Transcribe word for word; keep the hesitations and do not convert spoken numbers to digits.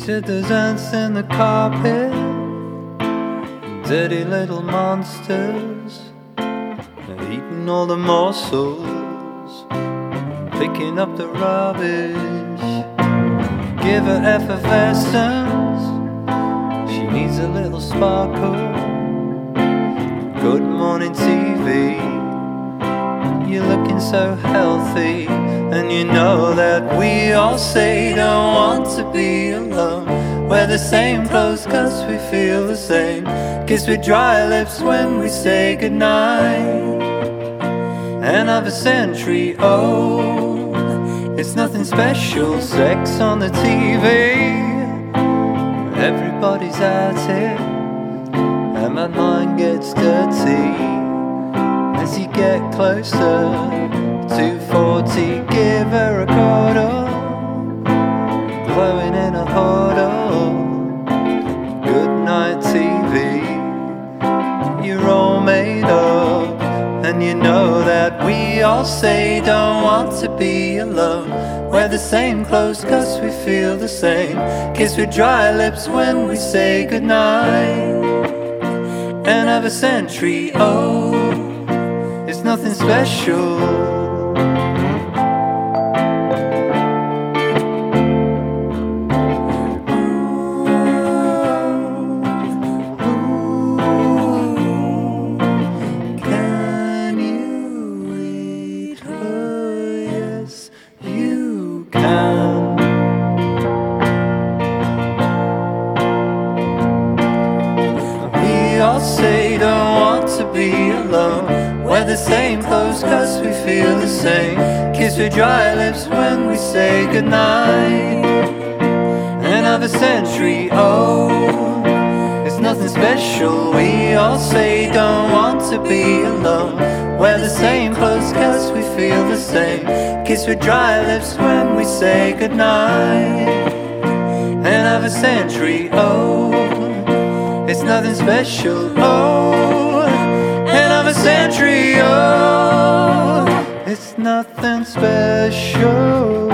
said there's ants in the carpet, dirty little monsters, they're eating all the morsels, picking up the rubbish. Give her effervescence, she needs a little sparkle. Good morning T V, you're looking so healthy. And you know that we all say don't want to be alone. Wear the same clothes cause we feel the same. Kiss with dry lips when we say goodnight. Another century old, it's nothing special. Sex on the T V, everybody's at it, and my mind gets dirty as you get closer to forty. Give her a cuddle, glowing in a huddle. Good night T V, you're all made up. And you know that we all say don't want to be alone. Wear the same clothes cause we feel the same. Kiss with dry lips when we say goodnight. Another century old, it's nothing special. We all say don't want to be alone. Wear the same clothes cause we feel the same. Kiss with dry lips when we say goodnight. Another century old, it's nothing special. We all say don't want to be alone. Wear the same clothes cause we feel the same. Kiss with dry lips when we say goodnight. Another century old, it's nothing special. Oh, another century old, it's nothing special.